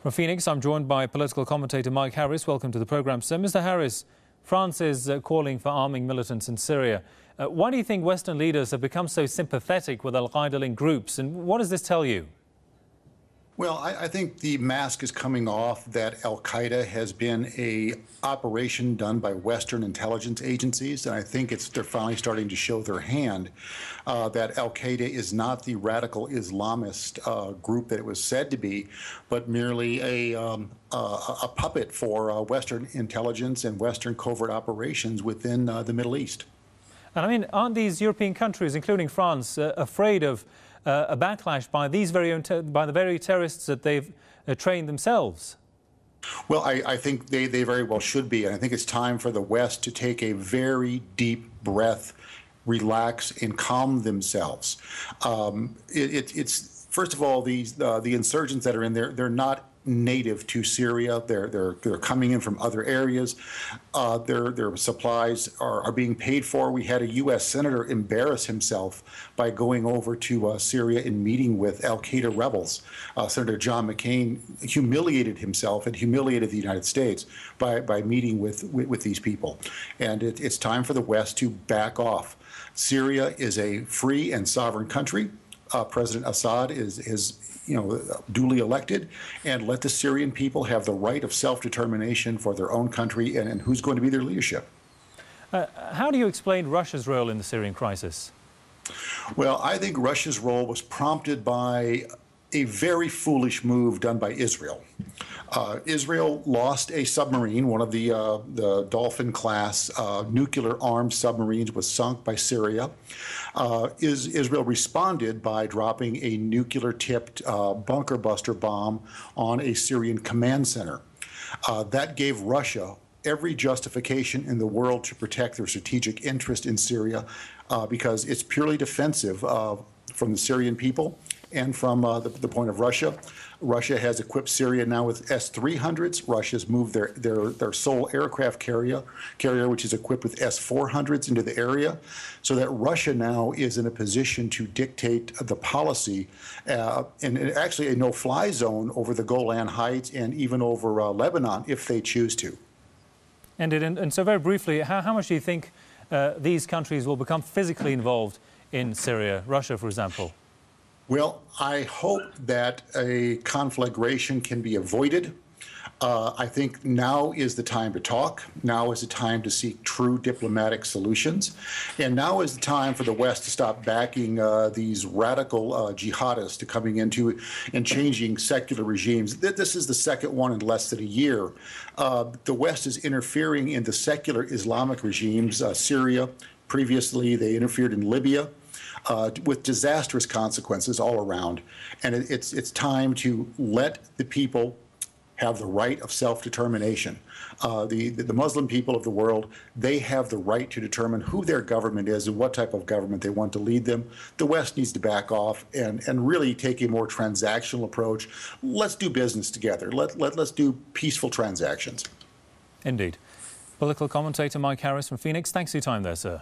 From Phoenix, I'm joined by political commentator Mike Harris. Welcome to the programme, sir. Mr. Harris, France is calling for arming militants in Syria. Why do you think Western leaders have become so sympathetic with al-Qaeda-linked groups, and what does this tell you? Well, I think the mask is coming off that al-Qaeda has been an operation done by Western intelligence agencies, and I think they're finally starting to show their hand that al-Qaeda is not the radical Islamist group that it was said to be, but merely a puppet for Western intelligence and Western covert operations within the Middle East. And I mean, aren't these European countries, including France, afraid of a backlash by the very terrorists that they've trained themselves? Well, I think they very well should be, and I think it's time for the West to take a very deep breath, relax, and calm themselves. It's first of all, the insurgents that are in there, they're not native to Syria. They're coming in from other areas. Their supplies are being paid for. We had a U.S. senator embarrass himself by going over to Syria and meeting with al-Qaeda rebels. Senator John McCain humiliated himself and humiliated the United States by meeting with these people. And it's time for the West to back off. Syria is a free and sovereign country. President Assad is duly elected, and let the Syrian people have the right of self-determination for their own country and who's going to be their leadership. How do you explain Russia's role in the Syrian crisis? Well, I think Russia's role was prompted by a very foolish move done by Israel. Israel lost a submarine. One of the Dolphin-class nuclear-armed submarines was sunk by Syria. Israel responded by dropping a nuclear-tipped bunker buster bomb on a Syrian command center. That gave Russia every justification in the world to protect their strategic interest in Syria because it's purely defensive from the Syrian people and from the point of Russia. Russia has equipped Syria now with S-300s. Russia's moved their sole aircraft carrier, which is equipped with S-400s, into the area, so that Russia now is in a position to dictate the policy and actually a no-fly zone over the Golan Heights and even over Lebanon if they choose to. And so very briefly, how much do you think these countries will become physically involved in Syria, Russia, for example? Well, I hope that a conflagration can be avoided. I think now is the time to talk. Now is the time to seek true diplomatic solutions. And now is the time for the West to stop backing these radical jihadists to coming into and changing secular regimes. This is the second one in less than a year. The West is interfering in the secular Islamic regimes, Syria. Previously, they interfered in Libya. With disastrous consequences all around. And it's time to let the people have the right of self-determination. The Muslim people of the world, they have the right to determine who their government is and what type of government they want to lead them. The West needs to back off and really take a more transactional approach. Let's do business together. Let's do peaceful transactions. Indeed. Political commentator Mike Harris from Phoenix, thanks for your time there, sir.